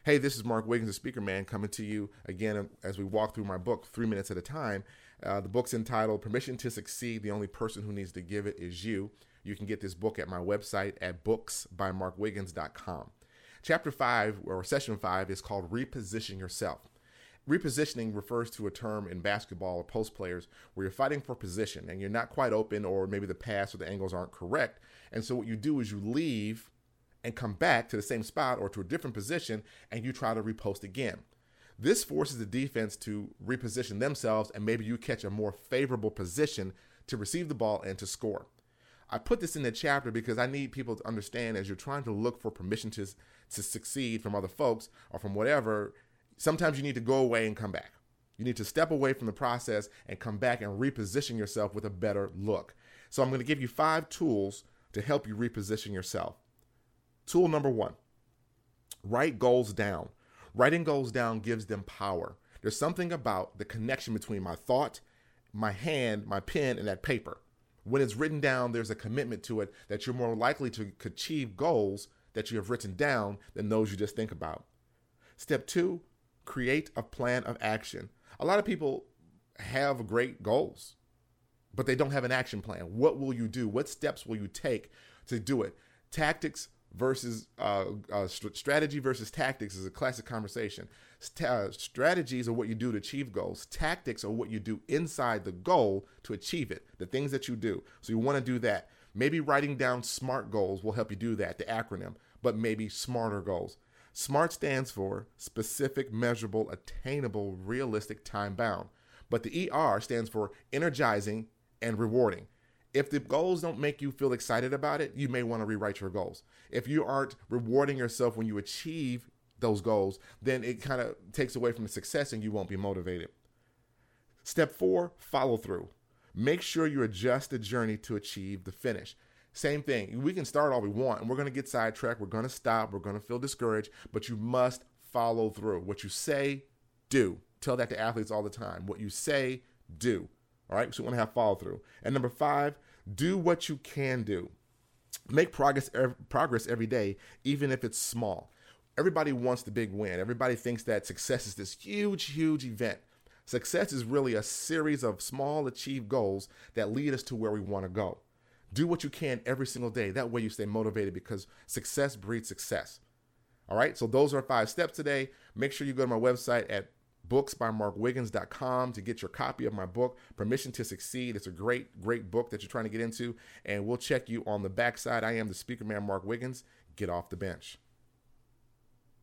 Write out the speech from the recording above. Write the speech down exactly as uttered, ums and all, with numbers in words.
Hey, this is Mark Wiggins, the Speaker Man, coming to you again as we walk through my book, Three Minutes at a Time. Uh, the book's entitled Permission to Succeed. The only person who needs to give it is you. You can get this book at my website at books by mark wiggins dot com. Chapter five, or session five, is called Reposition Yourself. Repositioning refers to a term in basketball or post players where you're fighting for position and you're not quite open, or maybe the pass or the angles aren't correct. And so what you do is you leave and come back to the same spot or to a different position, and you try to repost again. This forces the defense to reposition themselves, and maybe you catch a more favorable position to receive the ball and to score. I put this in the chapter because I need people to understand, as you're trying to look for permission to, to succeed from other folks or from whatever, sometimes you need to go away and come back. You need to step away from the process and come back and reposition yourself with a better look. So I'm going to give you five tools to help you reposition yourself. Tool number one, write goals down. Writing goals down gives them power. There's something about the connection between my thought, my hand, my pen, and that paper. When it's written down, there's a commitment to it that you're more likely to achieve goals that you have written down than those you just think about. Step two, create a plan of action. A lot of people have great goals, but they don't have an action plan. What will you do? What steps will you take to do it? Tactics versus uh, uh, st- strategy versus tactics is a classic conversation. St- uh, strategies are what you do to achieve goals. Tactics are what you do inside the goal to achieve it, the things that you do. So you want to do that. Maybe writing down SMART goals will help you do that, the acronym, but maybe smarter goals. SMART stands for specific, measurable, attainable, realistic, time-bound. But the E R stands for energizing and rewarding. If the goals don't make you feel excited about it, you may want to rewrite your goals. If you aren't rewarding yourself when you achieve those goals, then it kind of takes away from the success and you won't be motivated. Step four, follow through. Make sure you adjust the journey to achieve the finish. Same thing. We can start all we want, and we're going to get sidetracked. We're going to stop. We're going to feel discouraged, but you must follow through. What you say, do. Tell that to athletes all the time. What you say, do. All right? So we want to have follow through. And number five, do what you can do. Make progress, progress every day, even if it's small. Everybody wants the big win. Everybody thinks that success is this huge, huge event. Success is really a series of small achieved goals that lead us to where we want to go. Do what you can every single day. That way you stay motivated, because success breeds success. All right, so those are five steps today. Make sure you go to my website at books by mark wiggins dot com to get your copy of my book, Permission to Succeed. It's a great, great book that you're trying to get into, and we'll check you on the backside. I am the Speaker Man, Mark Wiggins. Get off the bench.